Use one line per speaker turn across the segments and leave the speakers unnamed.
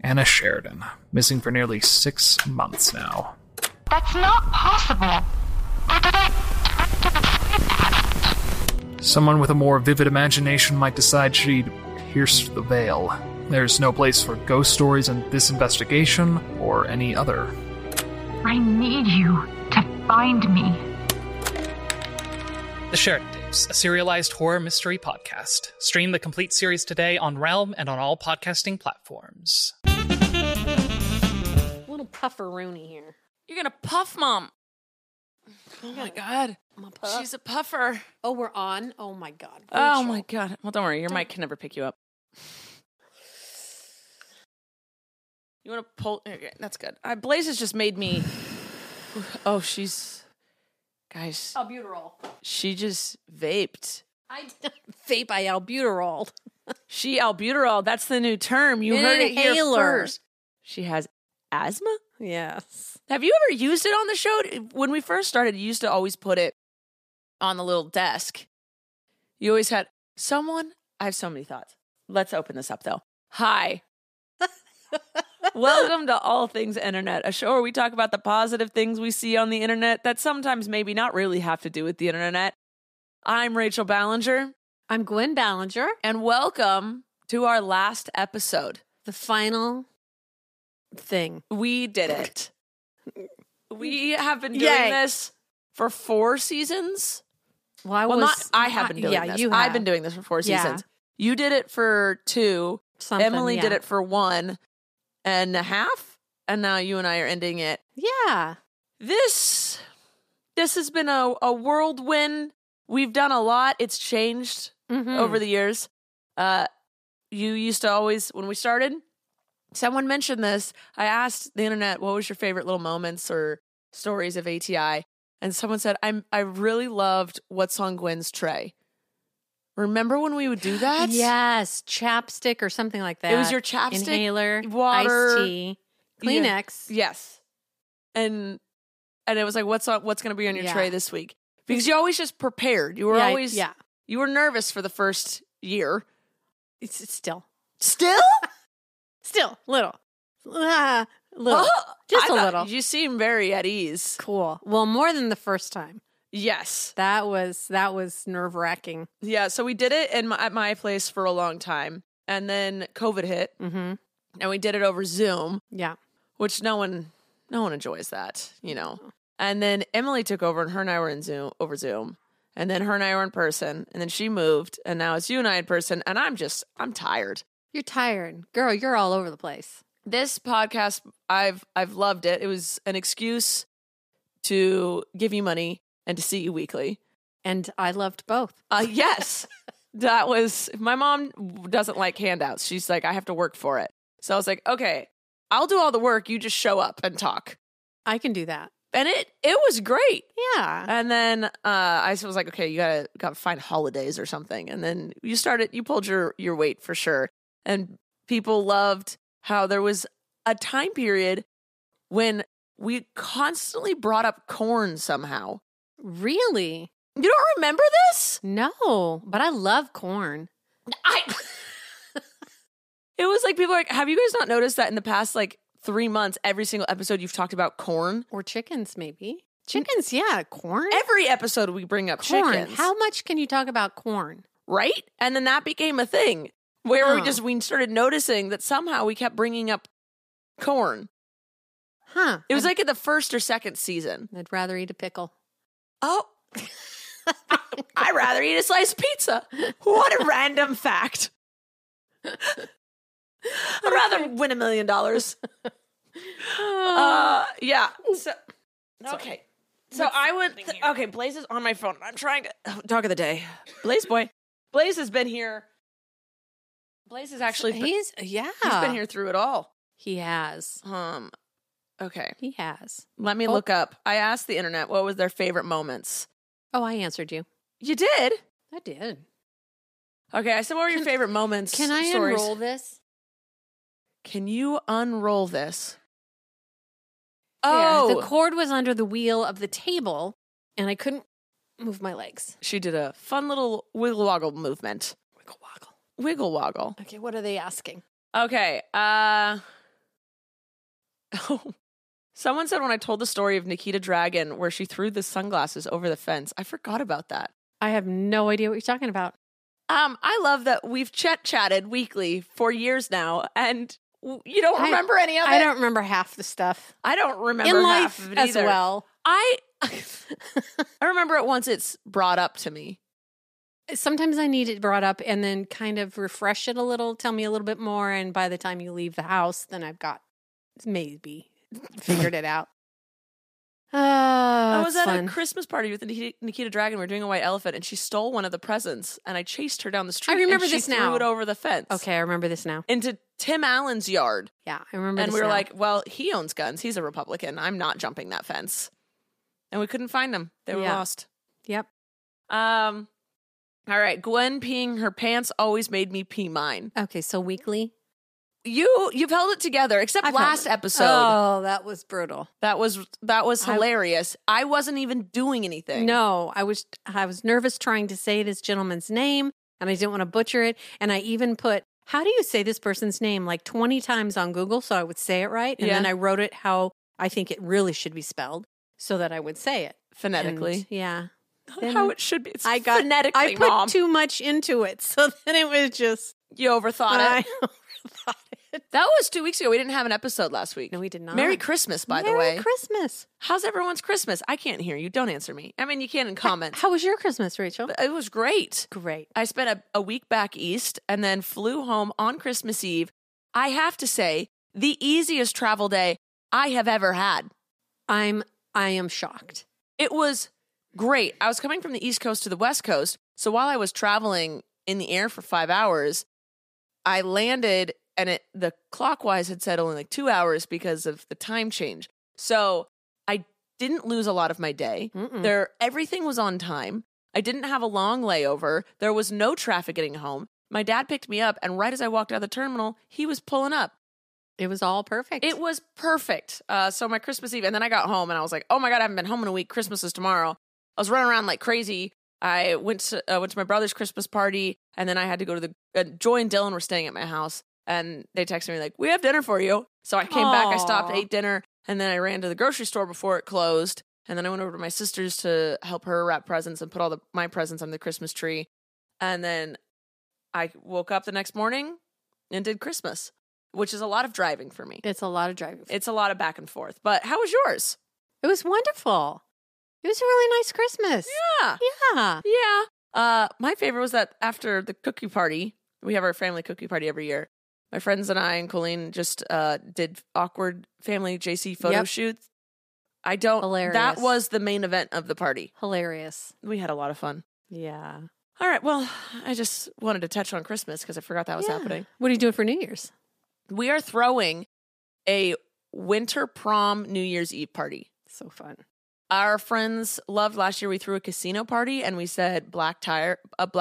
Anna Sheridan, missing for nearly 6 months now.
That's not possible.
Someone with a more vivid imagination might decide she'd pierce the veil. There's no place for ghost stories in this investigation or any other.
I need you to find me.
The Sheridan Tapes, a serialized horror mystery podcast. Stream the complete series today on Realm and on all podcasting platforms.
Little pufferoonie here.
You're gonna puff, Mom. Oh my God.
Puff.
She's a puffer.
Oh, we're on? Oh my God.
Oh
Rachel.
my God. Well, don't worry. Your mic can never pick you up. You want to pull? Okay, that's good. Blaze has just made me. Oh, she's. Guys.
Albuterol.
She just vaped.
I vape. I albuterol.
She albuterol. That's the new term. You heard it here first. She has asthma?
Yes.
Have you ever used it on the show? When we first started, you used to always put it on the little desk. You always had someone. I have so many thoughts. Let's open this up, though. Hi. Welcome to All Things Internet, a show where we talk about the positive things we see on the internet that sometimes maybe not really have to do with the internet. I'm Rachel Ballinger.
I'm Gwen Ballinger.
And welcome to our last episode.
The final thing.
We did it. We have been doing this for 4 seasons.
Well,
I have been doing this.
You have.
I've been doing this for 4 seasons. You did it for 2. Emily did it for 1.5, and now you and I are ending it.
Yeah.
This has been a whirlwind. We've done a lot. It's changed over the years. You used to always, when we started, someone mentioned this. I asked the internet, what was your favorite little moments or stories of ATI? And someone said, I really loved What's on Gwen's Tray. Remember when we would do that?
Yes. Chapstick or something like that.
It was your chapstick,
inhaler,
water,
iced tea, Kleenex.
Yeah. Yes. And it was like, what's going to be on your tray this week? Because you always just prepared. You were always, you were nervous for the first year.
It's still.
Still?
Still. Little. Little. Just a little.
You seem very at ease.
Cool. Well, more than the first time.
Yes.
That was nerve-wracking.
Yeah, so we did it at my place for a long time. And then COVID hit. Mm-hmm. And we did it over Zoom.
Yeah.
Which no one enjoys that, you know. And then Emily took over and her and I were over Zoom. And then her and I were in person. And then she moved. And now it's you and I in person. And I'm tired.
You're tired. Girl, you're all over the place.
This podcast, I've loved it. It was an excuse to give you money and to see you weekly.
And I loved both.
Yes. That was, my mom doesn't like handouts. She's like, I have to work for it. So I was like, okay, I'll do all the work. You just show up and talk.
I can do that.
And it was great.
Yeah.
And then I was like, okay, you gotta find holidays or something. And then you pulled your weight for sure. And people loved how there was a time period when we constantly brought up corn somehow.
Really?
You don't remember this?
No, but I love corn.
It was like people were like, have you guys not noticed that in the past 3 months, every single episode you've talked about corn?
Or chickens, maybe. Chickens, yeah. Corn?
Every episode we bring up
corn.
chickens.
How much can you talk about corn?
Right? And then that became a thing where we started noticing that somehow we kept bringing up corn.
Huh.
It was like in the first or second season.
I'd rather eat a pickle.
Oh. I'd rather eat a slice of pizza. What a random fact. I'd rather win $1 million. Yeah. So, okay. So I would. Okay, Blaze is on my phone. I'm trying to. Dog of the day. Blaze boy. Blaze has been here. Blaze has actually.
He's
been here through it all.
He has.
Okay.
He has.
Let me look up. I asked the internet what was their favorite moments.
Oh, I answered you.
You did?
I did.
Okay, I said, what were your favorite moments?
Can I
stories?
unroll this?
Can you unroll this?
Oh. The cord was under the wheel of the table, and I couldn't move my legs.
She did a fun little wiggle woggle movement.
Wiggle woggle.
Wiggle woggle.
Okay, what are they asking?
Okay, Oh, someone said when I told the story of Nikita Dragon where she threw the sunglasses over the fence, I forgot about that.
I have no idea what you're talking about.
I love that we've chatted weekly for years now, and you don't remember any of it.
I don't remember half the stuff.
I don't remember
In
half
life
of it
as
either.
well.
I remember it once it's brought up to me.
Sometimes I need it brought up and then kind of refresh it a little, tell me a little bit more, and by the time you leave the house, then I've got maybe figured it out.
I was at
fun.
a Christmas party with Nikita Dragon. We were doing a white elephant, and she stole one of the presents, and I chased her down the street.
I remember
and she
this now.
threw it over the fence.
Okay, I remember this now.
Into Tim Allen's yard.
Yeah, I remember
And
this
we were
now.
like, well, he owns guns. He's a Republican. I'm not jumping that fence. And we couldn't find them. They were
Yeah.
lost.
Yep.
All right. Gwen peeing her pants always made me pee mine.
Okay, so weekly.
You've held it together, except
I've held
last
it.
episode.
Oh, that was brutal.
That was hilarious. I wasn't even doing anything.
No, I was nervous trying to say this gentleman's name, and I didn't want to butcher it. And I even put, how do you say this person's name, like 20 times on Google so I would say it right. And
Yeah.
then I wrote it how I think it really should be spelled so that I would say it.
Phonetically.
And, yeah.
How it should be. It's
I got
phonetically,
I put
Mom.
too much into it. So then it was just
You overthought
I
it.
overthought it.
That was 2 weeks ago. We didn't have an episode last week.
No, we did not.
Merry Christmas, by the way.
Merry Christmas.
How's everyone's Christmas? I can't hear you. Don't answer me. I mean, you can in comments.
How was your Christmas, Rachel?
It was great.
Great.
I spent a week back east and then flew home on Christmas Eve. I have to say, the easiest travel day I have ever had.
I am shocked.
It was great. I was coming from the East Coast to the West Coast. So while I was traveling in the air for 5 hours, I landed and the clockwise had said only like 2 hours because of the time change. So I didn't lose a lot of my day. Everything was on time. I didn't have a long layover. There was no traffic getting home. My dad picked me up, and right as I walked out of the terminal, he was pulling up.
It was all perfect.
It was perfect. So my Christmas Eve, and then I got home, and I was like, oh my God, I haven't been home in a week. Christmas is tomorrow. I was running around like crazy. I went to my brother's Christmas party, and then I had to go to Joy and Dylan were staying at my house, and they texted me like, we have dinner for you. So I came back, I stopped, ate dinner, and then I ran to the grocery store before it closed, and then I went over to my sister's to help her wrap presents and put all my presents on the Christmas tree, and then I woke up the next morning and did Christmas, which is a lot of driving for me.
It's a lot of driving.
It's a lot of back and forth. But how was yours?
It was wonderful. It was a really nice Christmas.
Yeah.
Yeah.
Yeah. My favorite was that after the cookie party, we have our family cookie party every year. My friends and I and Colleen just did awkward family JC photo shoots.
Hilarious.
That was the main event of the party.
Hilarious.
We had a lot of fun.
Yeah.
All right. Well, I just wanted to touch on Christmas because I forgot that was happening.
What are you doing for New Year's?
We are throwing a winter prom New Year's Eve party.
So fun.
Our friends loved last year. We threw a casino party and we said black tie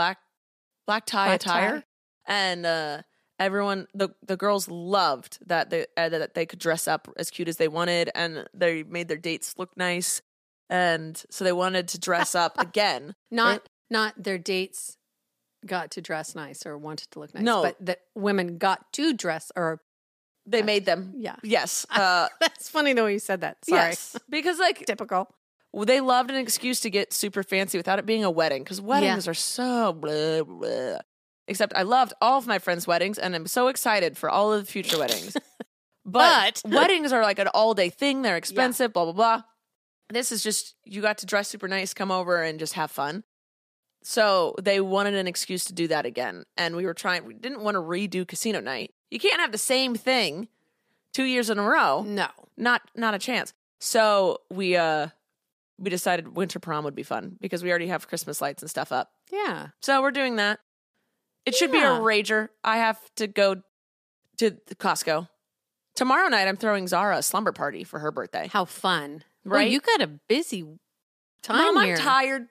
attire, and everyone the girls loved that they could dress up as cute as they wanted, and they made their dates look nice, and so they wanted to dress up again.
Not their dates got to dress nice or wanted to look nice.
No.
But the women got to dress or
They made them.
Yeah.
Yes.
That's funny the way you said that. Sorry.
Yes. Because like
Typical.
they loved an excuse to get super fancy without it being a wedding, because weddings are so blah, blah. Except I loved all of my friends' weddings, and I'm so excited for all of the future weddings. But weddings are like an all-day thing. They're expensive, blah, blah, blah. This is just, you got to dress super nice, come over, and just have fun. So they wanted an excuse to do that again. And we didn't want to redo casino night. You can't have the same thing 2 years in a row.
No.
Not a chance. So we decided winter prom would be fun because we already have Christmas lights and stuff up.
Yeah.
So we're doing that. It should be a
Yeah.
rager. I have to go to the Costco. Tomorrow night, I'm throwing Zara a slumber party for her birthday.
How fun.
Right?
Well, you got a busy time
Mom,
here.
I'm tired.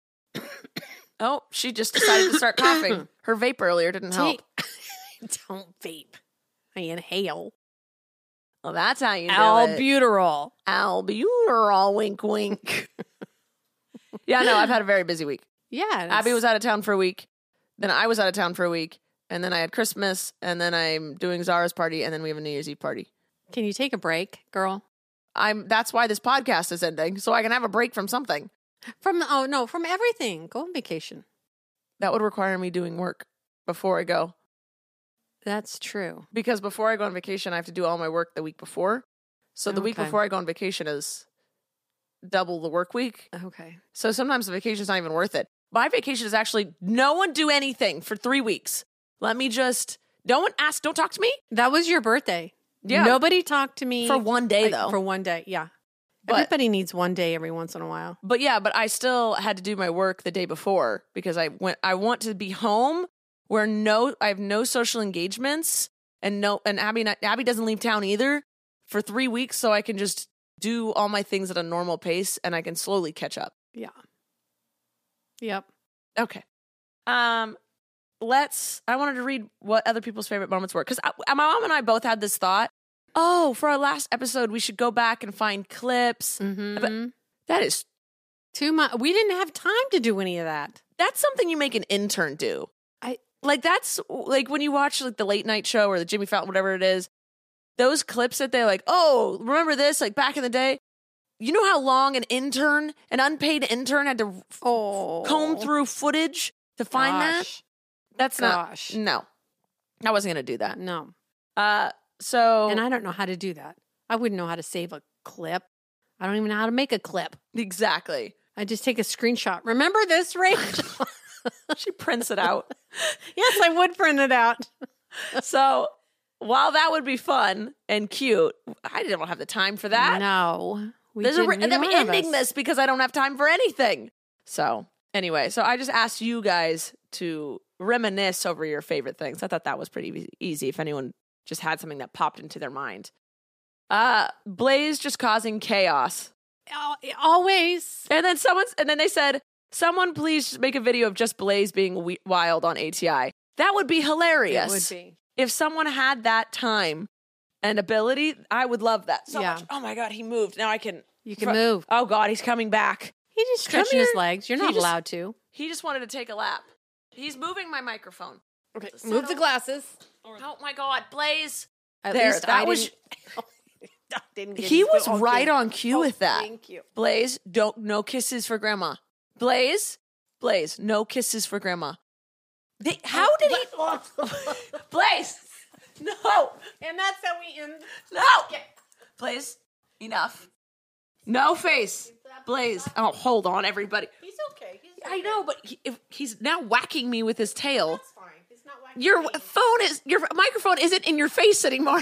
Oh, she just decided to start coughing. Her vape earlier didn't help.
Don't vape. I inhale.
Well, that's how you do it.
Albuterol.
Albuterol, wink, wink. Yeah, no, I've had a very busy week.
Yeah.
Abby was out of town for a week. Then I was out of town for a week. And then I had Christmas. And then I'm doing Zara's party. And then we have a New Year's Eve party.
Can you take a break, girl?
That's why this podcast is ending, so I can have a break from something.
From everything. Go on vacation.
That would require me doing work before I go.
That's true.
Because before I go on vacation, I have to do all my work the week before. So the week before I go on vacation is double the work week.
Okay.
So sometimes the vacation's not even worth it. My vacation is actually no one do anything for 3 weeks. Let me just, don't talk to me.
That was your birthday.
Yeah.
Nobody talked to me.
For one day, though.
For one day, yeah.
But-
Everybody needs one day every once in a while.
But I still had to do my work the day before because I want to be home where I have no social engagements and Abby doesn't leave town either for 3 weeks, so I can just do all my things at a normal pace and I can slowly catch up.
Yeah. Yep.
Okay. I wanted to read what other people's favorite moments were because my mom and I both had this thought. Oh, for our last episode, we should go back and find clips.
Mm-hmm.
But that is
too much. We didn't have time to do any of that.
That's something you make an intern do. That's like when you watch like the late night show or the Jimmy Fallon, whatever it is, those clips that they're like, oh, remember this? Like back in the day, you know how long an unpaid intern had to comb through footage to find that? That's no, I wasn't going to do that.
No.
And
I don't know how to do that. I wouldn't know how to save a clip. I don't even know how to make a clip.
Exactly.
I just take a screenshot. Remember this, Rachel?
She prints it out.
Yes, I would print it out.
So while that would be fun and cute, I didn't have the time for that.
No.
I'm ending this because I don't have time for anything. So anyway, I just asked you guys to reminisce over your favorite things. I thought that was pretty easy if anyone just had something that popped into their mind. Blaze just causing chaos.
Always.
And then they said, someone please make a video of just Blaze being wild on ATI. That would be hilarious.
It would be.
If someone had that time and ability, I would love that so much. Oh my God, he moved. Now
You can move.
Oh God, he's coming back.
He's just stretching his legs. You're not allowed to.
He just wanted to take a lap. He's moving my microphone.
Okay, move the glasses.
Oh my God, Blaze.
He
was right on cue with that.
Thank you.
Blaze, no kisses for grandma. Blaze, no kisses for grandma. How did he? Blaze, no.
And that's how we end.
No. Blaze, enough. No face. Blaze. Oh, hold on, everybody.
He's okay.
I know, but he's now whacking me with his tail.
That's fine. He's not whacking
your microphone isn't in your face anymore.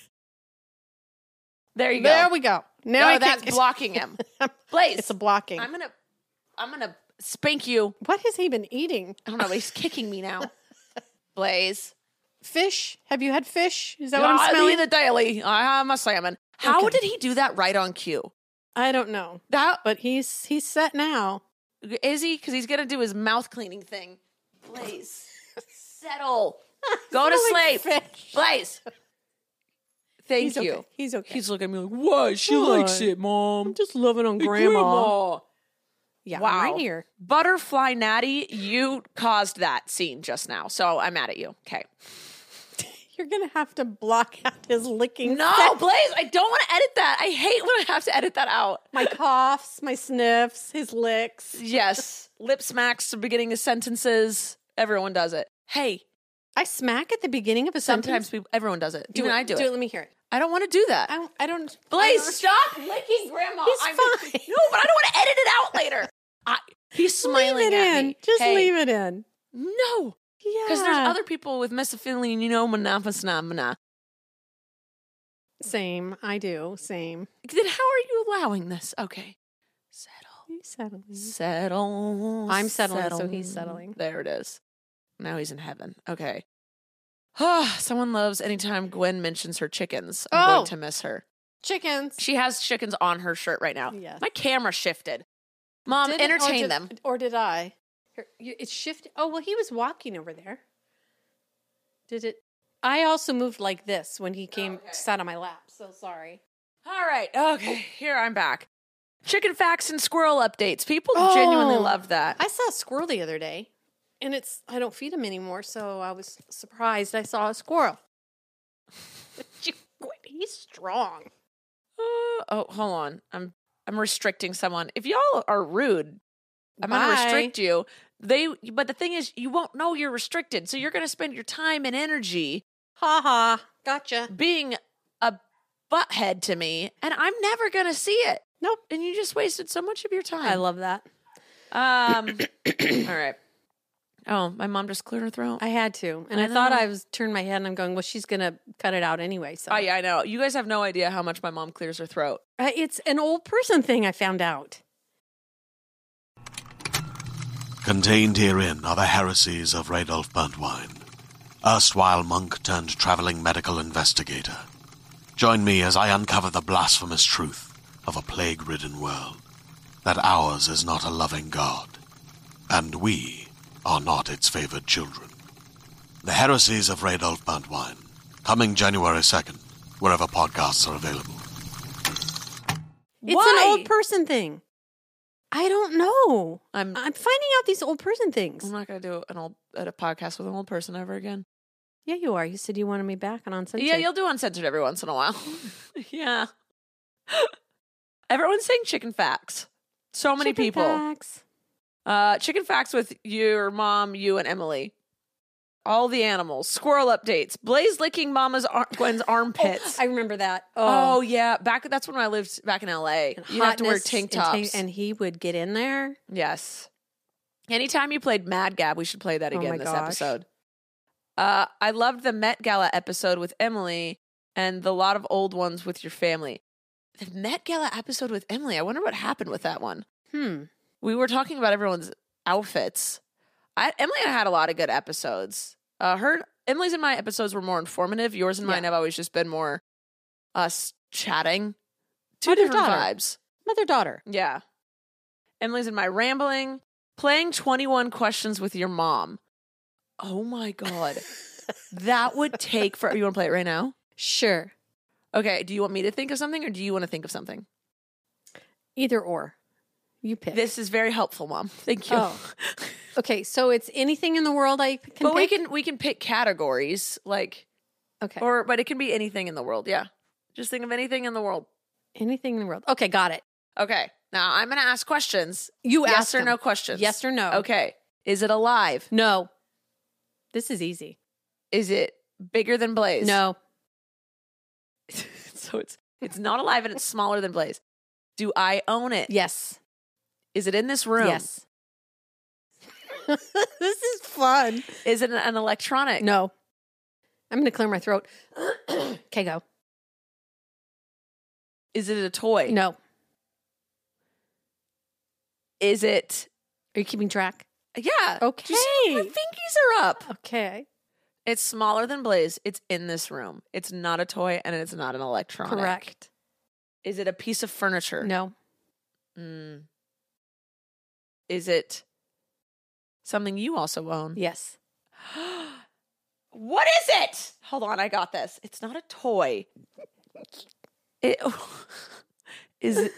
There you go.
There we go. Now
that's blocking him. Blaze,
it's a blocking.
I'm gonna spank you.
What has he been eating?
I don't know. He's kicking me now. Blaze,
fish. Have you had fish? Is that what I'm
I
smelling?
eat it daily. I am a salmon. How did he do that right on cue?
I don't know. But he's set now.
Is he? Because he's gonna do his mouth cleaning thing. Blaze, settle. Go to sleep.
Fish.
Blaze. Thank you.
Okay. He's okay.
He's looking at me like, what? She likes it, Mom.
I'm just loving on
Hey,
Grandma. Yeah,
wow.
I'm right here.
Butterfly Natty, you caused that scene just now, so I'm mad at you. Okay.
You're going to have to block out his licking.
No, Blaze, I don't want to edit that. I hate when I have to edit that out.
My coughs, my sniffs, his licks.
Yes. Lip smacks at the beginning of sentences. Everyone does it. Hey.
I smack at the beginning of a
Sometimes
sentence?
everyone does it. Even I do it.
Do it. Let me hear it.
I don't want to do that.
I don't.
Blaze, stop licking Grandma.
He's fine.
No, but I don't want to edit it out later. He's smiling
leave it
at
in.
me.
Just leave it in.
No.
Yeah.
Because there's other people with mesophilina,
Same. I do. Same.
Then how are you allowing this? Okay.
He's settling.
Settle.
I'm settling, so he's settling.
There it is. Now he's in heaven. Okay. Someone loves anytime Gwen mentions her chickens. I'm going to miss her.
Chickens.
She has chickens on her shirt right now.
Yes.
My camera shifted. Mom, entertain them.
Or did I? It shifted. Oh, well, he was walking over there. Did it? I also moved like this when he came, sat on my lap. So sorry.
All right. Okay. Here, I'm back. Chicken facts and squirrel updates. People genuinely loved that.
I saw a squirrel the other day. And I don't feed him anymore, so I was surprised I saw a squirrel. He's strong.
Oh, hold on. I'm restricting someone. If y'all are rude, I'm going to restrict you. But the thing is, you won't know you're restricted, so you're going to spend your time and energy,
Gotcha.
being a butthead to me, and I'm never going to see it.
Nope.
And you just wasted so much of your time.
I love that.
All right. Oh, my mom just cleared her throat.
I had to. And I thought I was turned my head and I'm going, well, she's going to cut it out anyway. So
Oh, yeah, I know. You guys have no idea how much my mom clears her throat.
It's an old person thing I found out.
Contained herein are the heresies of Radolf Burntwine, erstwhile monk turned traveling medical investigator. Join me as I uncover the blasphemous truth of a plague-ridden world, that ours is not a loving God, and we are not its favored children. The heresies of Radolf Burntwine, coming January 2nd, wherever podcasts are available.
It's an old person thing. I don't know. I'm finding out these old person things.
I'm not going to do a podcast with an old person ever again.
Yeah, you are. You said you wanted me back on Uncensored.
Yeah, you'll do Uncensored every once in a while. Yeah. Everyone's saying chicken facts. So many
Chicken
people.
facts.
Chicken facts with your mom, you, and Emily. All the animals. Squirrel updates. Blaze licking Gwen's armpits.
I remember that.
Oh, yeah. That's when I lived back in LA. You have to wear tank tops.
And he would get in there.
Yes. Anytime you played Mad Gab, we should play that again this episode. I loved the Met Gala episode with Emily and the lot of old ones with your family. The Met Gala episode with Emily, I wonder what happened with that one. We were talking about everyone's outfits. Emily and I had a lot of good episodes. Emily's and my episodes were more informative. Yours and mine have always just been more us chatting. Two different vibes.
Mother-daughter.
Yeah. Emily's and my rambling. Playing 21 questions with your mom. Oh my God. That would take for... You want to play it right now?
Sure.
Okay. Do you want me to think of something or do you want to think of something?
Either or. You pick.
This is very helpful, Mom. Thank you.
Oh. Okay, so it's anything in the world I can
But
pick?
we can pick categories, like...
Okay.
But it can be anything in the world, yeah. Just think of anything in the world.
Anything in the world. Okay, got it.
Okay. Now, I'm going to ask questions.
You
yes
ask
or
them.
no questions.
Yes or no.
Okay. Is it alive?
No. This is easy.
Is it bigger than Blaze?
No.
So it's not alive and it's smaller than Blaze. Do I own it?
Yes.
Is it in this room?
Yes. This is fun.
Is it an electronic?
No. I'm going to clear my throat. Okay, go.
Is it a toy?
No.
Is it...
Are you keeping track?
Yeah.
Okay.
Do you see my fingies are up.
Okay.
It's smaller than Blaze. It's in this room. It's not a toy and it's not an electronic.
Correct.
Is it a piece of furniture?
No.
Is it something you also own?
Yes.
What is it? Hold on, I got this. It's not a toy. Is it?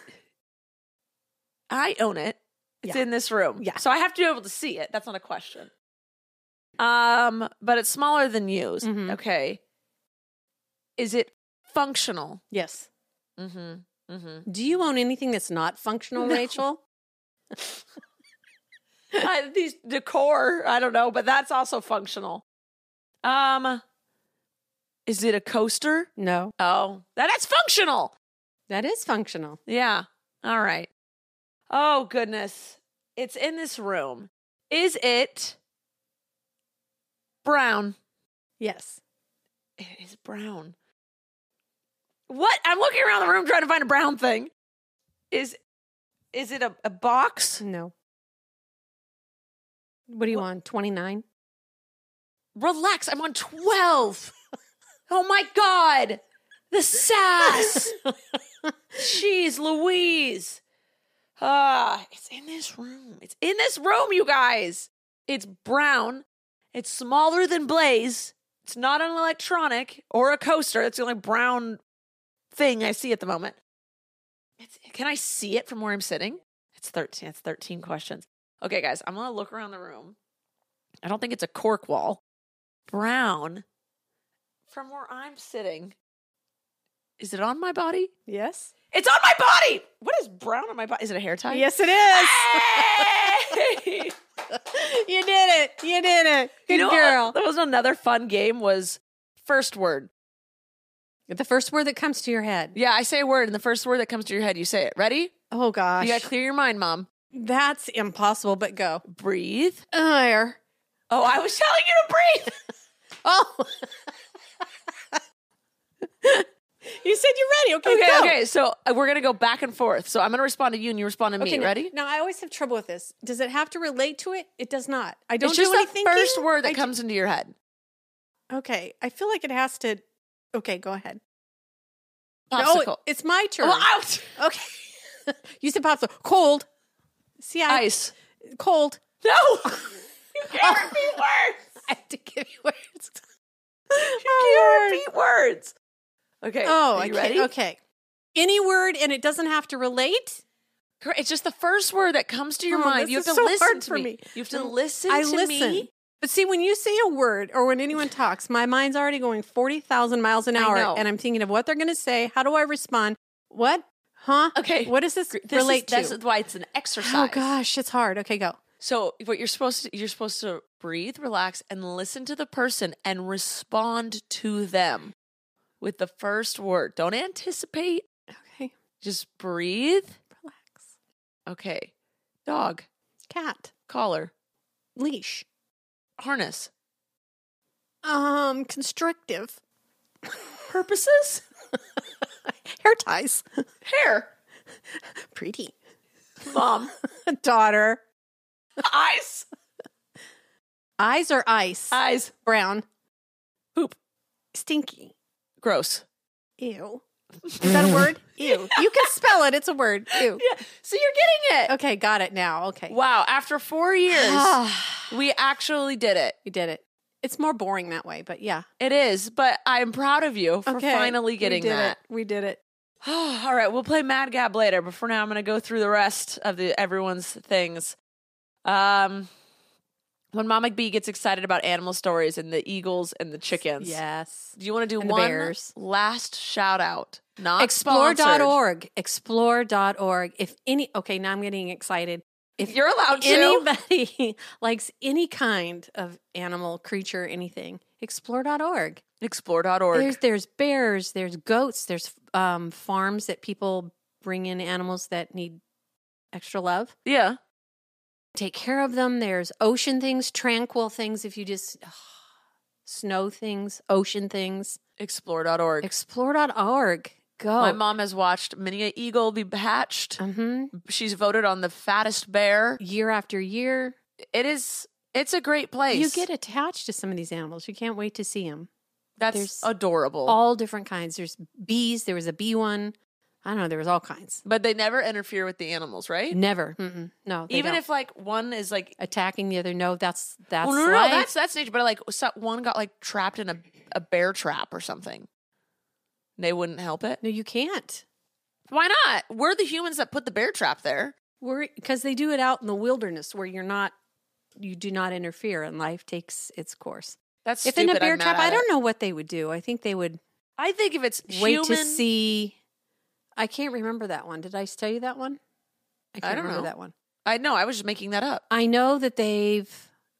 I own it. It's in this room.
Yeah.
So I have to be able to see it. That's not a question. But it's smaller than yours.
Mhm.
Okay. Is it functional?
Yes.
Mm-hmm.
Do you own anything that's not functional, Rachel?
These decor, I don't know, but that's also functional. Is it a coaster?
No.
Oh, that's functional.
That is functional.
Yeah. All right. Oh, goodness. It's in this room. Is it brown?
Yes.
It is brown. What? I'm looking around the room trying to find a brown thing. Is it a box?
No. What do you want? 29?
Relax. I'm on 12. Oh, my God. The sass. Jeez Louise. It's in this room. It's in this room, you guys. It's brown. It's smaller than Blaze. It's not an electronic or a coaster. That's the only brown thing I see at the moment. Can I see it from where I'm sitting? It's 13. It's 13 questions. Okay, guys, I'm going to look around the room. I don't think it's a cork wall. Brown. From where I'm sitting. Is it on my body?
Yes.
It's on my body. What is brown on my body? Is it a hair tie?
Yes, it is.
Hey!
You did it. You did it. Good girl.
That was another fun game was first word.
The first word that comes to your head.
Yeah, I say a word, and the first word that comes to your head, you say it. Ready?
Oh, gosh.
You got to clear your mind, Mom.
That's impossible, but go.
Breathe.
There.
Oh, I was telling you to breathe.
Oh. You said you're ready. Okay, go.
Okay. So we're going to go back and forth. So I'm going to respond to you, and you respond to me.
Okay,
Ready?
Now, I always have trouble with this. Does it have to relate to it? It does not. I don't
It's
do
just
any
the
thinking.
first word that comes into your head.
Okay. I feel like it has to. Okay, go ahead.
Popsicle.
No, it's my turn.
Well, out.
Okay. You said popsicle. Cold. See,
Ice.
Cold.
No. You can't repeat words.
I have to give you words.
You can't repeat words. Okay.
Oh,
are you ready?
Okay. Any word, and it doesn't have to relate?
Correct. It's just the first word that comes to your
Oh,
mind.
this
You have
is
to
so
listen
hard
to
for
me.
me.
You have to listen
I
to
listen.
me.
But see, when you say a word or when anyone talks, my mind's already going 40,000 miles an
I
hour.
know.
And I'm thinking of what they're going to say. How do I respond? What? Huh?
Okay.
What does this relate to?
That's why it's an exercise.
Oh, gosh. It's hard. Okay, go.
So what you're supposed to breathe, relax, and listen to the person and respond to them with the first word. Don't anticipate.
Okay.
Just breathe.
Relax.
Okay. Dog.
Cat.
Collar.
Leash.
Harness.
Constrictive.
Purposes.
Hair ties.
Hair.
Pretty.
Mom.
Daughter.
Eyes.
Eyes or ice?
Eyes.
Brown.
Poop.
Stinky.
Gross.
Ew. Is that a word? Ew. You can spell it. It's a word. Ew.
Yeah. So you're getting it.
Okay, got it now. Okay.
Wow. After 4 years, we actually did it.
You did it. It's more boring that way, but yeah.
It is, but I'm proud of you for finally getting that.
We did it.
All right, we'll play Mad Gab later, but for now I'm going to go through the rest of everyone's things. When Mom McBee gets excited about animal stories and the eagles and the chickens.
Yes.
Do you want to do
And the
one
bears.
last shout out? Not sponsored.
Explore.org. Explore.org. If any, okay, now I'm getting excited.
If you're allowed to.
Anybody likes any kind of animal, creature, anything, explore.org.
Explore.org.
There's bears, there's goats, there's farms that people bring in animals that need extra love.
Yeah.
Take care of them. There's ocean things, tranquil things. If you just snow things, ocean things.
Explore.org.
Explore.org. Go.
My mom has watched many an eagle be hatched.
Mm-hmm.
She's voted on the fattest bear.
Year after year.
It's a great place.
You get attached to some of these animals. You can't wait to see them.
That's
There's
adorable.
All different kinds. There's bees. There was a bee one. I don't know. There was all kinds.
But they never interfere with the animals, right?
Never. Mm-mm. No.
Even
don't.
if like one is like
attacking the other, no. That's
well, no,
life.
that's nature. But like one got like trapped in a bear trap or something. They wouldn't help it.
No, you can't.
Why not? We're the humans that put the bear trap there.
Because they do it out in the wilderness where you do not interfere and life takes its course.
That's
if
stupid.
in a bear
I'm mad
trap,
at
I don't
it.
know what they would do. I think they would
I think if it's
wait
human,
to see. I can't remember that one. Did I tell you that one? I can't
don't
remember
know.
that one.
I know. I was just making that up.
I know that they've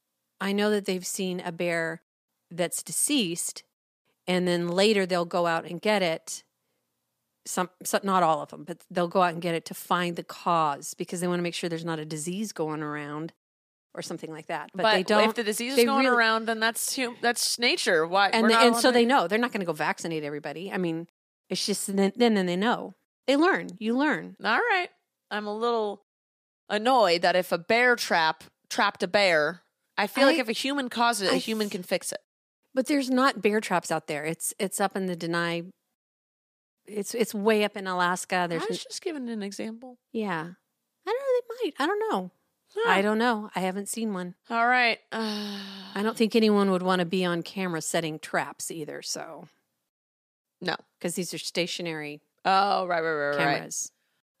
seen a bear that's deceased, and then later they'll go out and get it. Some not all of them, but they'll go out and get it to find the cause because they want to make sure there's not a disease going around or something like that. But they don't.
If the disease is going around, then that's nature. Why?
And so they know they're not going to go vaccinate everybody. I mean, it's just then they know. They learn. You learn.
All right. I'm a little annoyed that if a bear trapped a bear, I feel like if a human caused it, a human can fix it.
But there's not bear traps out there. It's up in the Denai. It's way up in Alaska.
I was just giving an example.
Yeah. I don't know. They might. I don't know.
Huh.
I don't know. I haven't seen one.
All right.
I don't think anyone would want to be on camera setting traps either. So
no,
because these are stationary.
Oh, right.
Cameras.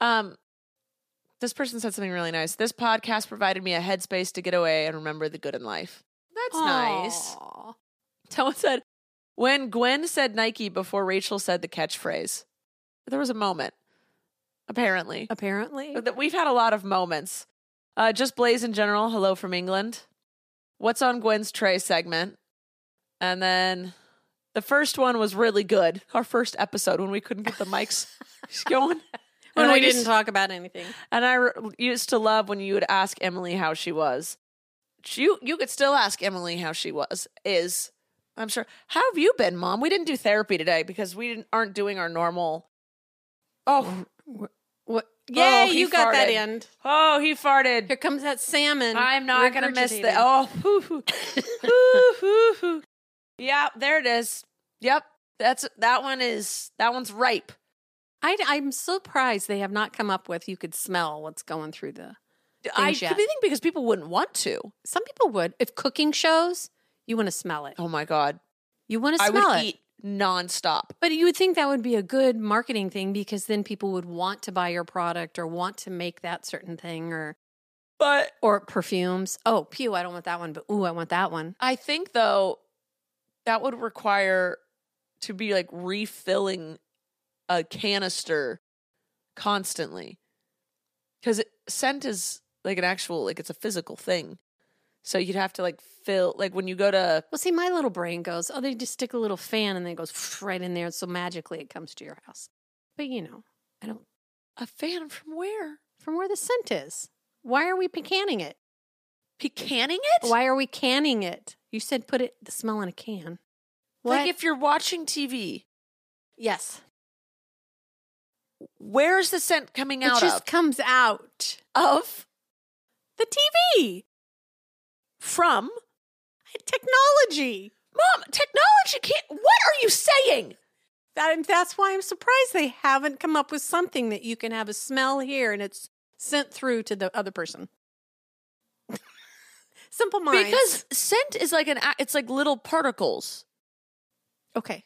This person said something really nice. This podcast provided me a headspace to get away and remember the good in life. That's nice. Someone said, When Gwen said Nike before Rachel said the catchphrase, there was a moment, apparently. That we've had a lot of moments. Just Blaze in general, hello from England. What's on Gwen's tray segment. And then the first one was really good. Our first episode when we couldn't get the mics going.
When we didn't talk about anything.
And I used to love when you would ask Emily how she was. You could still ask Emily how she is. I'm sure. How have you been, Mom? We didn't do therapy today because we aren't doing our normal. Oh.
What? Yay, you got
farted.
that in.
Oh, he farted.
Here comes that salmon.
I'm not going to miss the. Oh. Yeah, there it is. Yep. That one's ripe.
I'm surprised they have not come up with you could smell what's going through the
I
things yet.
think because people wouldn't want to.
Some people would. If cooking shows, you want to smell it.
Oh my God.
You want to
I
smell
would
it.
eat nonstop.
But you would think that would be a good marketing thing because then people would want to buy your product or want to make that certain thing or perfumes. Oh, pew, I don't want that one, but ooh, I want that one.
I think though that would require to be like refilling a canister constantly. Because scent is like an actual, like it's a physical thing. So you'd have to like fill, like when you go to.
Well, see, my little brain goes, oh, they just stick a little fan and then it goes right in there. So magically it comes to your house. But I don't.
A fan from where?
From where the scent is. Why are we canning it?
Canning it?
Why are we canning it? You said put the smell in a can. What?
Like if you're watching TV.
Yes.
Where's the scent coming out of?
It just comes out.
Of?
The TV.
From?
Technology.
Mom, technology can't. What are you saying?
That's why I'm surprised they haven't come up with something that you can have a smell here and it's sent through to the other person. Simple minds.
Because scent is like it's like little particles.
Okay.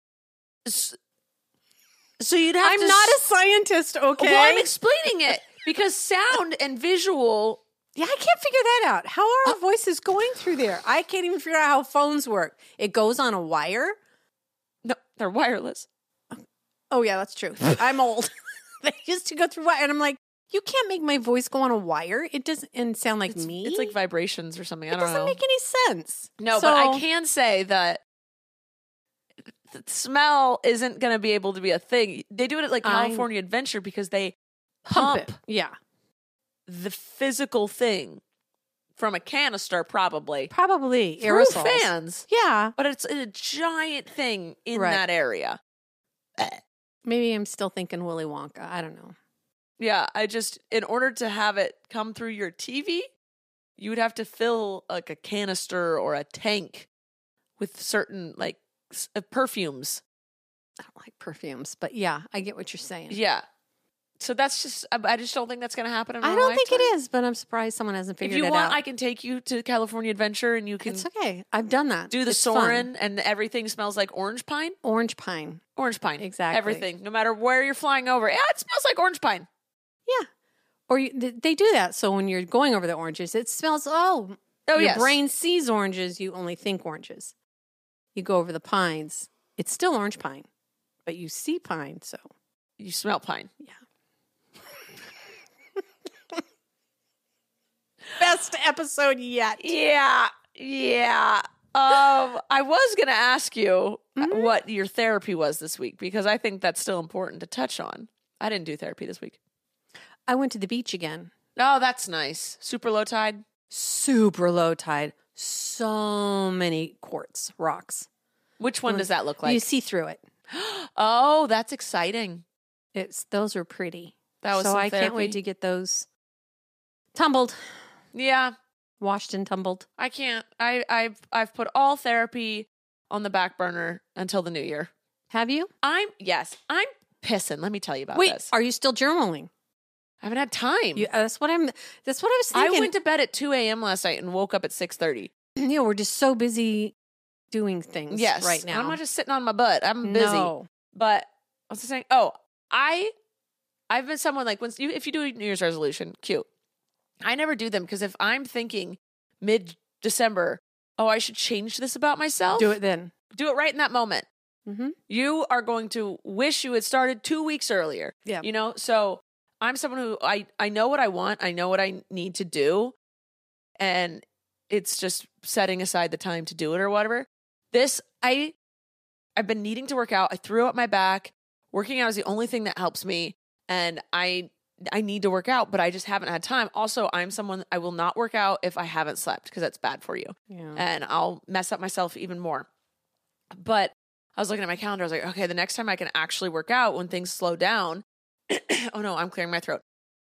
So you'd have
I'm
to.
not a scientist, okay?
Well, I'm explaining it because sound and visual.
Yeah, I can't figure that out. How are our voices going through there? I can't even figure out how phones work. It goes on a wire?
No, they're wireless.
Oh, yeah, that's true. I'm old. They used to go through wire. And I'm like, you can't make my voice go on a wire. It doesn't sound like me.
It's like vibrations or something. I don't know.
It doesn't make any sense.
No, but I can say that the smell isn't going to be able to be a thing. They do it at like California Adventure because they pump
it. Yeah.
The physical thing from a canister, probably
through
aerosols. Fans.
Yeah,
but it's a giant thing in that area.
Maybe I'm still thinking Willy Wonka. I don't know.
Yeah, in order to have it come through your TV, you would have to fill like a canister or a tank with certain like perfumes.
I don't like perfumes, but yeah, I get what you're saying.
Yeah. So that's just, I just don't think that's going to happen in our
I don't
lifetime.
think it is, but I'm surprised someone hasn't figured it out.
If you want, I can take you to California Adventure and you can.
It's okay. I've done that.
Do the Soarin' and everything smells like orange pine.
Orange pine.
Orange pine.
Exactly.
Everything. No matter where you're flying over. Yeah, it smells like orange pine.
Yeah. Or they do that. So when you're going over the oranges, it smells, your brain sees oranges. You only think oranges. You go over the pines. It's still orange pine, but you see pine. So
you smell pine.
Yeah. Best episode yet.
Yeah. I was going to ask you what your therapy was this week because I think that's still important to touch on. I didn't do therapy this week.
I went to the beach again.
Oh, that's nice. Super low tide?
Super low tide. So many quartz rocks.
Which one does that look like?
You see through it.
Oh, that's exciting.
Those are pretty.
That was
so
some
I
therapy.
Can't wait to get those tumbled.
Yeah.
Washed and tumbled.
I can't. I've put all therapy on the back burner until the new year.
Have you?
I'm pissing. Let me tell you about
this.
Wait,
are you still journaling?
I haven't had time.
That's what I was thinking.
I went to bed at 2 a.m. last night and woke up at 6:30.
Yeah, we're just so busy doing things right now.
I'm not just sitting on my butt. I'm busy.
No.
But I was just saying, I've been someone like if you do a New Year's resolution, cute. I never do them because if I'm thinking mid-December, I should change this about myself.
Do it then.
Do it right in that moment.
Mm-hmm.
You are going to wish you had started 2 weeks earlier.
Yeah.
You know, so I'm someone who I know what I want. I know what I need to do. And it's just setting aside the time to do it or whatever. I've been needing to work out. I threw out my back. Working out is the only thing that helps me. And I need to work out, but I just haven't had time. Also, I'm someone, I will not work out if I haven't slept because that's bad for you.
Yeah.
And I'll mess up myself even more. But I was looking at my calendar. I was like, okay, the next time I can actually work out when things slow down. Oh no, I'm clearing my throat.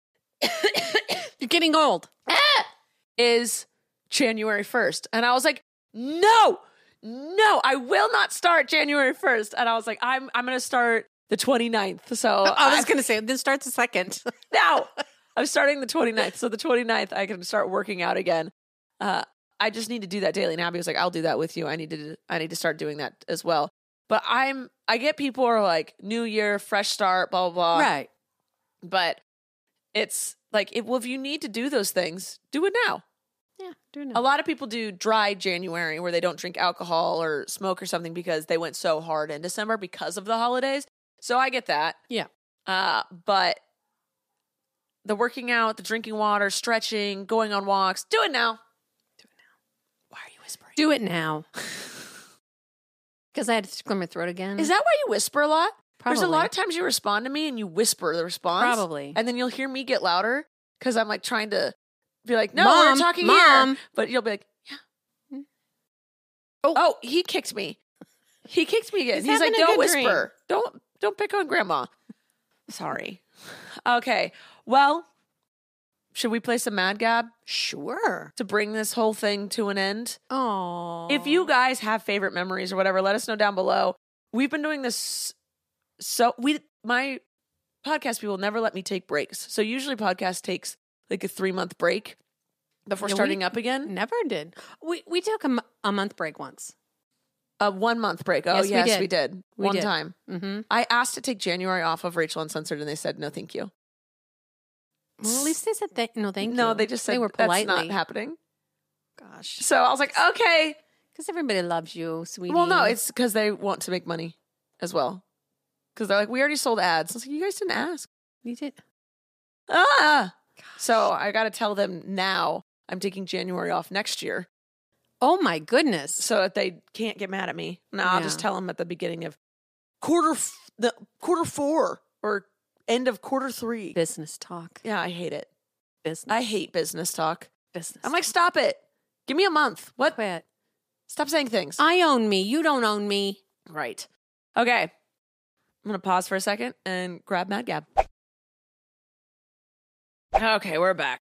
You're getting old.
Is January 1st. And I was like, no, I will not start January 1st. And I was like, I'm going to start the 29th. So
I was going to say, then start the 2nd.
No, I'm starting the 29th. So the 29th, I can start working out again. I just need to do that daily. And Abby was like, I'll do that with you. I need to start doing that as well. But I get people who are like, new year, fresh start, blah, blah, blah.
Right.
But it's like, if you need to do those things, do it now.
Yeah, do it
A lot of people do dry January where they don't drink alcohol or smoke or something because they went so hard in December because of the holidays. So I get that.
Yeah.
But the working out, the drinking water, stretching, going on walks, do it now. Why are you whispering?
Do it now. Because I had to clear my throat again.
Is that why you whisper a lot?
Probably.
There's a lot of times you respond to me and you whisper the response.
Probably.
And then you'll hear me get louder because I'm like trying to be like, no,
Mom,
we're talking
Mom.
here. But you'll be like, yeah. Oh, he kicked me. He kicked me again. He's like,
having a
don't
good
whisper. Don't pick on grandma. Sorry. Okay. Well, should we play some Mad Gab
Sure.
to bring this whole thing to an end?
Oh.
If you guys have favorite memories or whatever, let us know down below. We've been doing this. My podcast people never let me take breaks. So usually podcast takes like a 3-month break before starting up again.
Never did. We took a month break once.
A 1 month break. Oh,
Yes,
we did.
We
One
did.
time.
Mm-hmm.
I asked to take January off of Rachel Uncensored and they said, no, thank you.
Well, at least they said no, thank you.
No, they just said
they were
that's
politely.
not happening.
Gosh,
So I was like, okay.
because everybody loves you, sweetie.
Well, no, it's because they want to make money as well. Because they're like, we already sold ads. I was like, you guys didn't ask.
you did.
So I got to tell them now I'm taking January off next year
Oh my goodness.
so that they can't get mad at me. No, I'll just tell them at the beginning of quarter 4 or end of quarter 3.
Business talk.
Yeah, I hate it.
Business.
I hate business talk.
business.
I'm like, stop it. Give me a month. What?
quit.
Stop saying things.
I own me. You don't own me.
Right. Okay. I'm going to pause for a second and grab Mad Gab. Okay, we're back.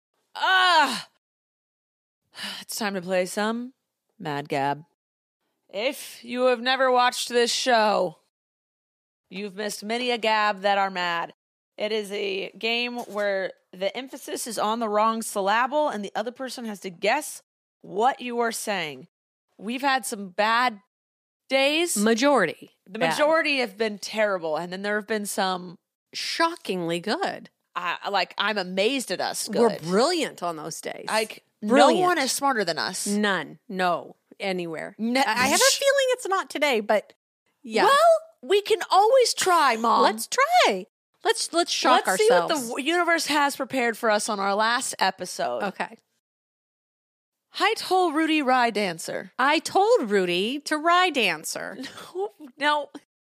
It's time to play some Mad Gab. If you have never watched this show, you've missed many a gab that are mad. It is a game where the emphasis is on the wrong syllable and the other person has to guess what you are saying. We've had some bad days.
Majority.
The
bad.
majority have been terrible, and then there have been some.
Shockingly good.
I'm amazed at us. Good.
We're brilliant on those days.
Like
Brilliant.
no one is smarter than us.
None. No. Anywhere.
Ne-
I have a feeling it's not today, but yeah.
Well, we can always try, Mom.
Let's try. Let's shock
Let's see
ourselves.
what the universe has prepared for us on our last episode.
Okay.
Height hole Rudy Rye dancer.
I told Rudy to rye dancer.
No.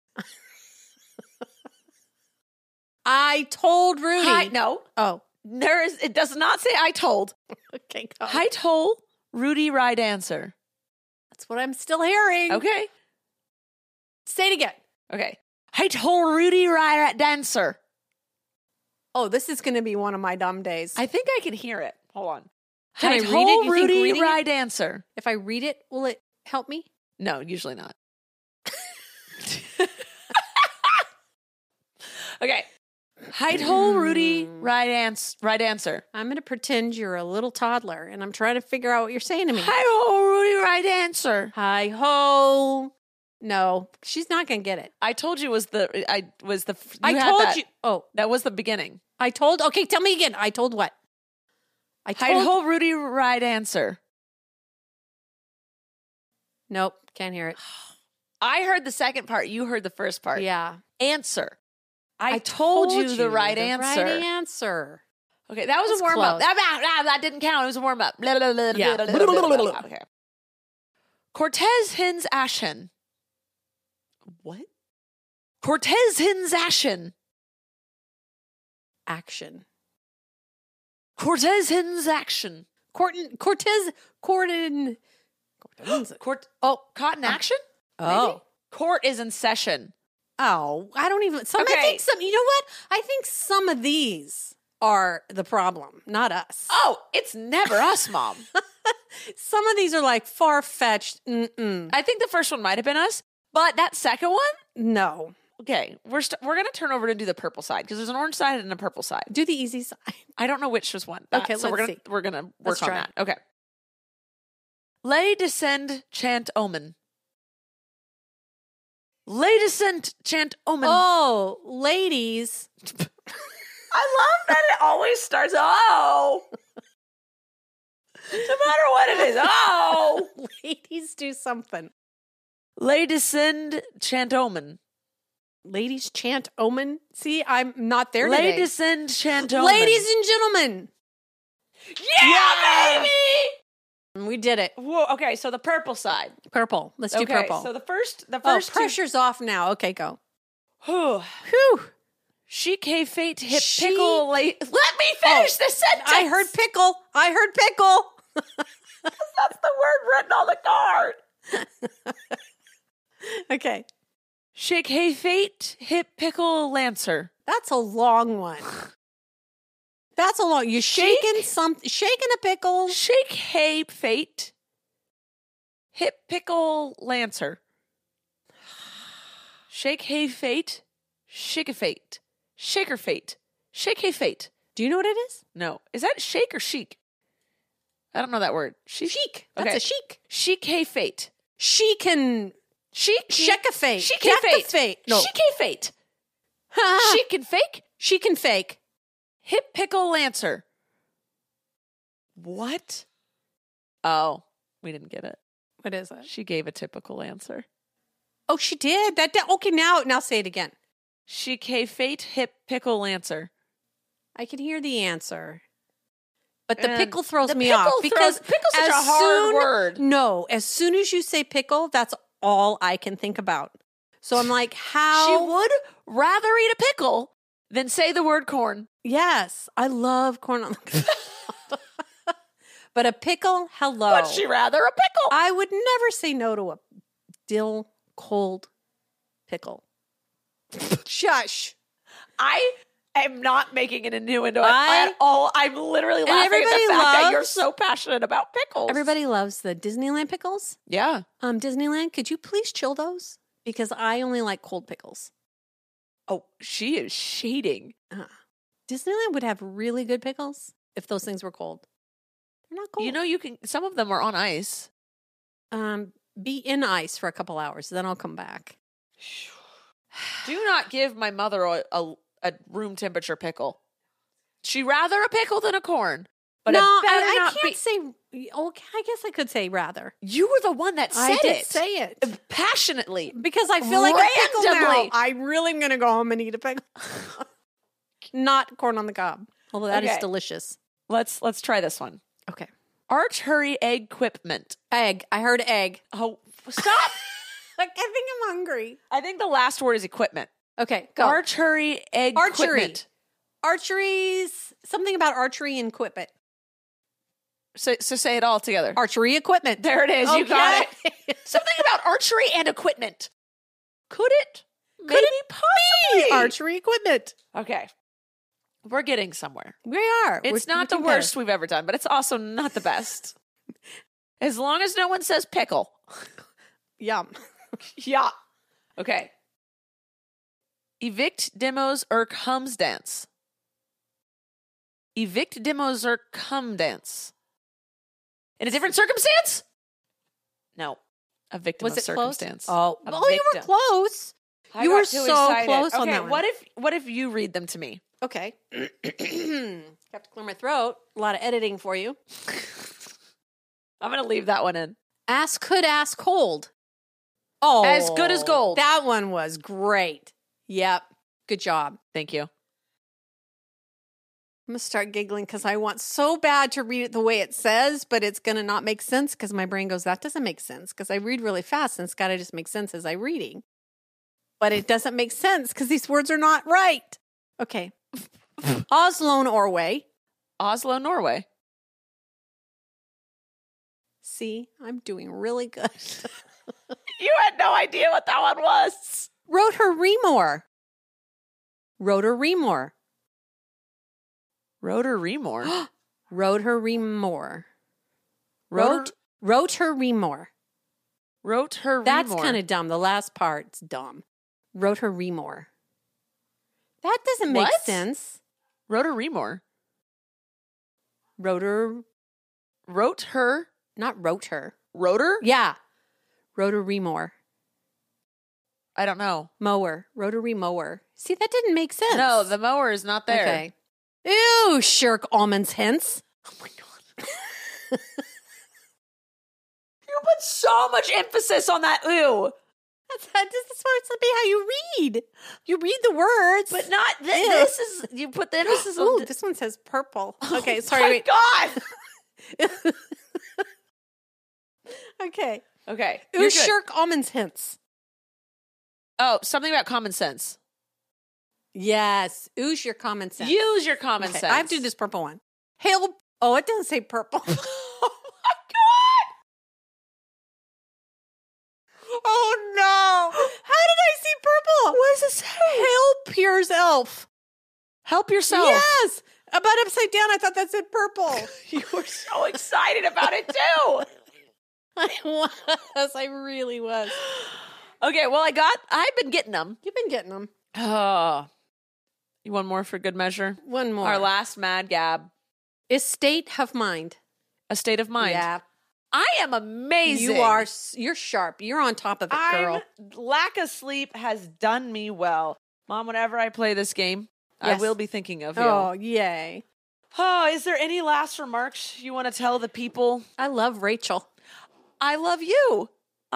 I told Rudy.
No.
Oh.
It does not say I told.
Okay. Go.
Height hole Rudy Rye dancer.
That's what I'm still hearing.
Okay.
Say it again.
Okay. Height hole Rudy Rye dancer.
Oh, this is going to be one of my dumb days.
I think I can hear it. Hold on.
Can I
Height
read it?
hole
You think
Rudy
reading
Rye
it-
dancer.
If I read it, will it help me?
No, usually not. Okay. Height hole Rudy Rye dancer.
I'm going to pretend you're a little toddler, and I'm trying to figure out what you're saying to me.
Height hole Rudy Rye dancer.
Hi ho. No, she's not going to get it.
I told you you
I
had
told
that.
you. Oh,
That was the beginning.
I told. Okay, tell me again. I told what? I
Height
told.
hole Rudy Rye dancer.
Nope, can't hear it.
I heard the second part. You heard the first part.
Yeah.
Answer. I told you the right answer.
Right answer.
Okay, that was
That's
a warm up.
close.
That didn't count. It was a warm up.
Yeah.
Okay. Cortez hins ashen. What? Cortez hins ashen.
Action.
Cortez hins action.
Cortez. Cotton
action?
Oh.
Maybe? Court is in session.
Oh, I don't even. I
Okay.
think some. You know what? I think some of these are the problem, not us.
Oh, it's never us, Mom.
Some of these are like far fetched. Mm-mm.
I think the first one might have been us, but that second one,
No.
okay, we're gonna turn over to do the purple side because there's an orange side and a purple side.
Do the easy side.
I don't know which was one.
Okay,
so
let's see.
we're gonna work
Let's
on
try.
that. Okay. Lay descend chant omen. Lay descend chant omen.
Oh, ladies.
I love that it always starts. Oh, no matter what it is. Oh,
Ladies do something.
lay descend chant omen.
Ladies chant omen. See, I'm not there
Lay
today.
descend chant omen.
Ladies and gentlemen,
yeah, baby.
we did it.
Whoa. Okay, so the purple side.
Purple. Let's do purple.
So the first
oh,
two.
pressure's off now. Okay, go.
Whew.
Whew.
Chic hay fate hip
Chic-
pickle late. Let me finish this sentence.
I heard pickle. I heard pickle.
that's the word written on the card.
Okay.
Chic hay fate hip pickle lancer.
That's a long one. That's a long. You're shaking a pickle.
Chic hay fate hip pickle lancer. Shake hay fate. Shake a fate. Shaker fate. Shake hay fate.
Do you know what it is?
No. Is that shake or chic? I don't know that word.
Chic. That's
Okay.
a chic.
Chic hay fate.
She can
Chic.
check a fate.
Chic
Check
hay
the
fate.
fate. No.
Chic hay fate. Chic and fake.
She can fake.
Hip pickle lancer. What? Oh, we didn't get it.
What is it?
She gave a typical answer.
Oh, she did. Okay, now say it again.
She gave fate hip pickle lancer.
I can hear the answer. But the
And
pickle throws
the
me
pickle
off because
pickle's such
as
a hard
soon-
word.
No, as soon as you say pickle, that's all I can think about. So I'm like, how?
She would rather eat a pickle than say the word corn.
Yes, I love corn on the cob. But a pickle, hello.
But she rather a pickle.
I would never say no to a dill cold pickle. Shush.
I am not making an innuendo
I-
at all. I'm literally laughing at
everybody
the fact that you're
loves-
so passionate about pickles.
Everybody loves the Disneyland pickles.
Yeah.
Disneyland, could you please chill those? Because I only like cold pickles.
Oh, she is shading.
Disneyland would have really good pickles if those things were cold. They're not cold.
You know, you can. Some of them are on ice.
Be in ice for a couple hours, then I'll come back.
Do not give my mother a room temperature pickle. She rather a pickle than a corn. But
no,
it better
I
not
can't
be.
say. Okay, I guess I could say rather.
You were the one that said
I did
it.
say it
Passionately.
because I feel like a pickle now.
Randomly.
I really am going to go home and eat a pickle. Not corn on the cob, although that is
Okay.
delicious.
Let's try this one.
Okay,
Arch hurry egg equipment.
egg. I heard egg.
Oh, stop.
Like, I think I'm hungry.
I think the last word is equipment.
Okay, go.
Arch hurry egg
Archery.
equipment.
Archery's something about archery and equipment.
So say it all together.
Archery equipment.
There it is. You got
Okay.
it. Something about archery and equipment. Could it? Maybe possibly.
Archery equipment.
Okay. We're getting somewhere.
We are.
It's
We're
not the
getting better.
worst we've ever done, but it's also not the best. As long as no one says pickle.
Yum.
Yeah. Okay. Evict demos or comes dance. Evict demos or come dance. In a different circumstance? No. A victim
Was
of
it close?
circumstance.
Oh,
A
you were
victim.
close.
I
You
got
were
too
so
excited.
close on
Okay,
that one.
what if you read them to me?
Okay. Have to clear my throat. A lot of editing for you.
I'm going to leave that one in.
Ass could ass cold. Oh,
As good as gold.
That one was great. Yep. Good job.
Thank you.
I'm going to start giggling because I want so bad to read it the way it says, but it's going to not make sense because my brain goes, that doesn't make sense because I read really fast and it's got to just make sense as I'm reading. But it doesn't make sense because these words are not right. Okay. Oslo, Norway.
Oslo, Norway.
See, I'm doing really good.
You had no idea what that one was.
Rotor-Remor. Rotor-Remor.
Rotor-Remor.
Rotor-Remor.
Rotor-
Rotor-Remor.
Rotor-Remor.
That's kind of dumb. The last part's dumb. Rotor-Remor. That doesn't make
What?
sense.
Rotor-Remor.
Rotor,
Rotor.
not rotor.
Rotor?
Yeah. Rotor-Remor.
I don't know.
Mower. Rotary-mower. See, that didn't make sense.
No, the mower is not there.
Okay. Ew, shirk almonds hints.
Oh my God. You put so much emphasis on that. Ew.
That's supposed to be how you read. You read the words.
But not
Ew.
this is you put the emphasis on
Ooh, this one says purple. Okay, sorry.
My
Wait.
God.
Okay.
Okay.
Ooh,
You're good.
shirk almonds hints.
Oh, something about common sense.
Yes. Ooze your common sense.
Use your common
Okay,
sense.
I have to do this purple one. Hail. Oh, it doesn't say purple.
Oh my God.
Oh, no. How did I see purple?
What does it say?
Hail Piers Elf.
Help yourself.
Yes. About upside down, I thought that said purple.
You were so excited about it too.
I was. I really was.
Okay, well, I've been getting them.
You've been getting them.
Oh. You want more for good measure?
One more.
Our last Mad Gab.
Estate of mind.
A state of mind.
Yeah.
I am amazing.
You are. You're sharp. You're on top of it, girl.
Lack of sleep has done me well. Mom, whenever I play this game,
Yes.
I will be thinking of you.
Oh, yay.
Oh, is there any last remarks you want to tell the people?
I love Rachel.
I love you.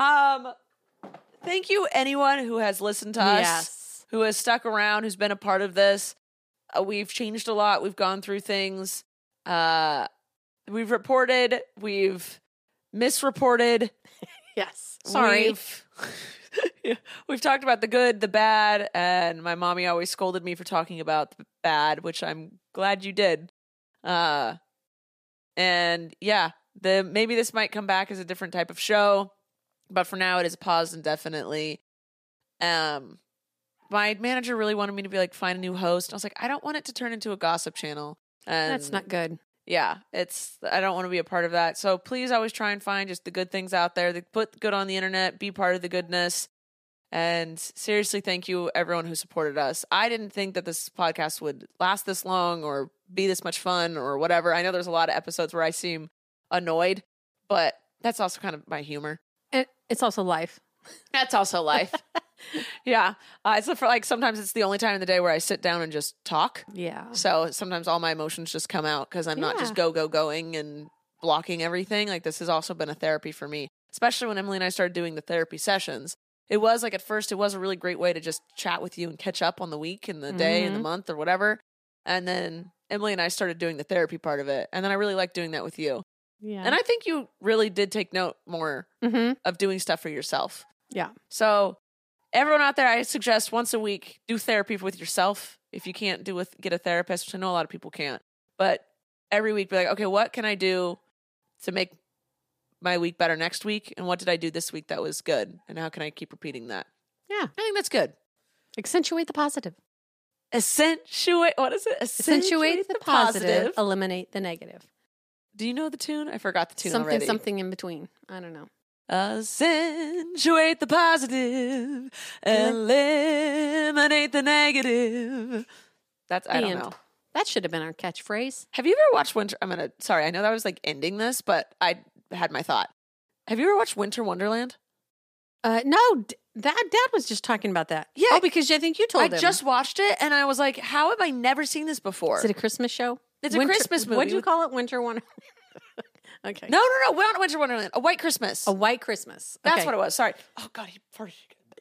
Thank you, anyone who has listened to us,
Yes.
who has stuck around, who's been a part of this. We've changed a lot. We've gone through things. We've reported. We've misreported.
Yes. Sorry.
We've talked about the good, the bad, and my mommy always scolded me for talking about the bad, which I'm glad you did. And yeah, maybe this might come back as a different type of show, but for now it is paused indefinitely. My manager really wanted me to be like, find a new host. I was like, I don't want it to turn into a gossip channel. And
That's not good.
yeah, I don't want to be a part of that. So please always try and find just the good things out there. Put good on the internet, be part of the goodness. And seriously, thank you everyone who supported us. I didn't think that this podcast would last this long or be this much fun or whatever. I know there's a lot of episodes where I seem annoyed, but that's also kind of my humor.
It's also life.
That's also life. Yeah. So for like sometimes it's the only time in the day where I sit down and just talk.
Yeah.
So sometimes all my emotions just come out because I'm not just going and blocking everything. Like this has also been a therapy for me, especially when Emily and I started doing the therapy sessions. It was like at first it was a really great way to just chat with you and catch up on the week and the day and the month or whatever. And then Emily and I started doing the therapy part of it. And then I really liked doing that with you.
Yeah.
And I think you really did take note more of doing stuff for yourself.
Yeah.
So everyone out there, I suggest once a week, do therapy with yourself. If you can't get a therapist, which I know a lot of people can't, but every week be like, okay, what can I do to make my week better next week? And what did I do this week that was good? And how can I keep repeating that?
Yeah.
I think that's good.
Accentuate the positive.
What is it?
Accentuate the positive. Eliminate the negative.
Do you know the tune? I forgot the tune
Something,
already.
something in between. I don't know.
Accentuate the positive, eliminate the negative. I don't know.
That should have been our catchphrase.
Have you ever watched Winter? Sorry, I know that was like ending this, but I had my thought. Have you ever watched Winter Wonderland?
No, Dad was just talking about that.
Yeah.
Oh, because I think you told him.
I just watched it and I was like, how have I never seen this before?
Is it a Christmas show?
It's a Christmas movie.
What'd you call it? Winter Wonderland. Okay.
No, not Winter Wonderland. A White Christmas.
A White Christmas.
That's
Okay.
what it was. Sorry. Oh, God. He farted.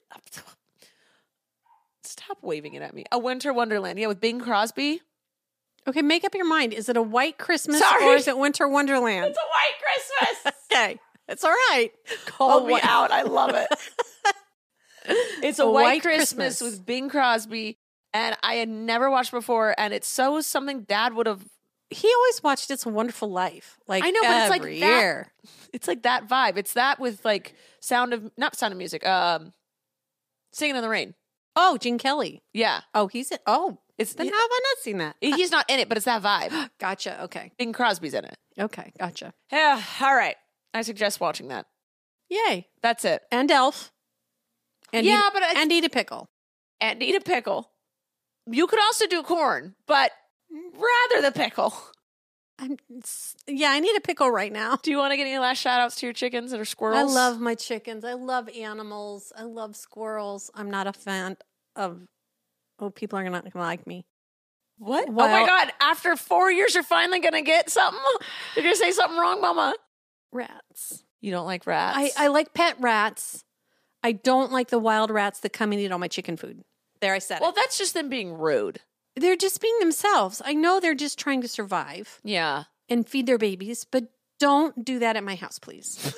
Stop waving it at me. A Winter Wonderland. Yeah, with Bing Crosby.
Okay, make up your mind. Is it a White Christmas
Sorry.
or is it Winter Wonderland?
It's a White Christmas.
Okay, it's all right.
Call me out. I love it. It's a White Christmas
Christmas
with Bing Crosby, and I had never watched before, and it's so something Dad would have.
He always watched It's a Wonderful Life. Like
I know, but it's like
every
that-
year.
It's like that vibe. It's that with like not Sound of Music. Singing in the Rain.
Oh, Gene Kelly.
Yeah,
Oh, he's in. Oh,
it's
then how have I not seen that?
he's not in it, but it's that vibe.
Gotcha. Okay.
Bing Crosby's in it.
Okay. Gotcha.
Yeah. All right. I suggest watching that.
Yay.
That's it.
And Elf. And
Yeah,
eat,
but it's-
and eat a pickle.
And eat a pickle. You could also do corn, but rather the pickle.
I need a pickle right now.
Do you want to get any last shout outs to your chickens or squirrels?
I love my chickens. I love animals. I love squirrels. I'm not a fan of. Oh, people are not going to like me.
What?
Well-
Oh my God. After 4 years, you're finally going to get something? You're going to say something wrong, Mama?
Rats.
You don't like rats?
I like pet rats. I don't like the wild rats that come and eat all my chicken food. There, I said
Well,
it.
that's just them being rude.
They're just being themselves. I know they're just trying to survive
Yeah.
and feed their babies, but don't do that at my house, please.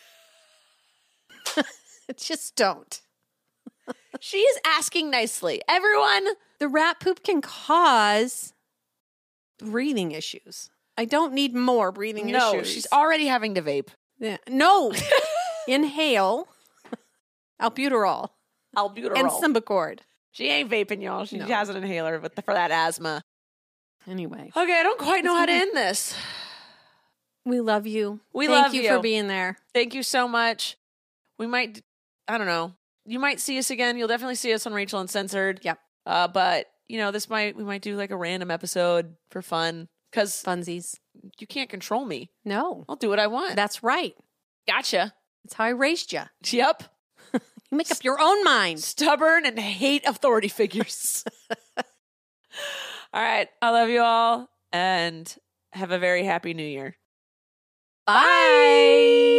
Just don't.
She is asking nicely. Everyone.
The rat poop can cause breathing issues. I don't need more breathing
No,
issues.
she's already having to vape.
Yeah. No. Inhale albuterol
Albuterol.
and Symbicort.
She ain't vaping, y'all. She
No.
has an inhaler for that asthma.
Anyway,
Okay, I don't quite know how to end this.
we love you.
We
Thank
love
you
you.
for being there.
Thank you so much. We might, I don't know. You might see us again. You'll definitely see us on Rachel Uncensored.
Yep.
But you know, we might do like a random episode for fun because
Funsies.
you can't control me.
No,
I'll do what I want.
that's right.
Gotcha.
That's how I raised you.
Yep.
You make up your own mind.
Stubborn and hate authority figures. All right. I love you all and have a very happy new year.
Bye.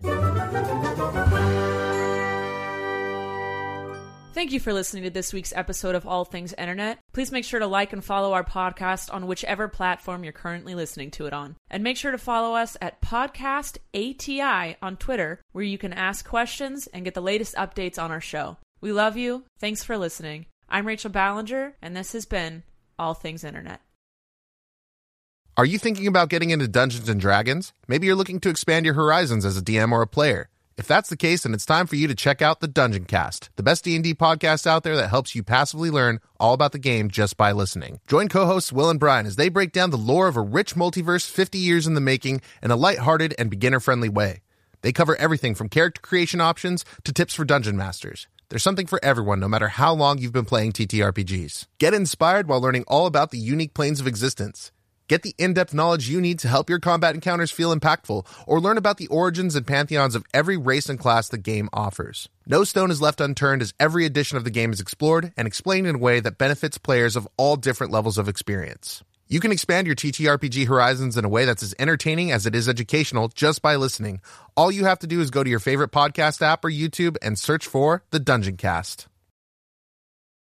Thank you for listening to this week's episode of All Things Internet. Please make sure to like and follow our podcast on whichever platform you're currently listening to it on. And make sure to follow us at Podcast ATI on Twitter, where you can ask questions and get the latest updates on our show. We love you. Thanks for listening. I'm Rachel Ballinger, and this has been All Things Internet.
Are you thinking about getting into Dungeons & Dragons? Maybe you're looking to expand your horizons as a DM or a player. If that's the case, then it's time for you to check out the Dungeon Cast, the best D&D podcast out there that helps you passively learn all about the game just by listening. Join co-hosts Will and Brian as they break down the lore of a rich multiverse 50 years in the making in a lighthearted and beginner-friendly way. They cover everything from character creation options to tips for dungeon masters. There's something for everyone, no matter how long you've been playing TTRPGs. Get inspired while learning all about the unique planes of existence. Get the in-depth knowledge you need to help your combat encounters feel impactful, or learn about the origins and pantheons of every race and class the game offers. No stone is left unturned as every edition of the game is explored and explained in a way that benefits players of all different levels of experience. You can expand your TTRPG horizons in a way that's as entertaining as it is educational just by listening. All you have to do is go to your favorite podcast app or YouTube and search for The Dungeon Cast.